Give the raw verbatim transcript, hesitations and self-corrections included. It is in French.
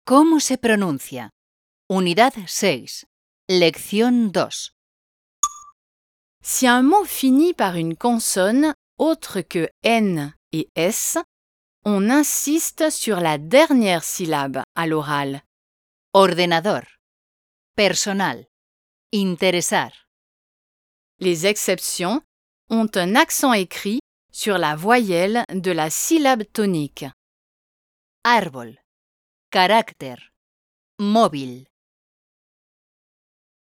¿Cómo se pronuncia? Unidad seis. Lección dos. Si un mot finit par une consonne autre que N et S, on insiste sur la dernière syllabe à l'oral. Ordenador. Personal. Interesar. Les exceptions ont un accent écrit sur la voyelle de la syllabe tonique. Árbol. Carácter. Móvil.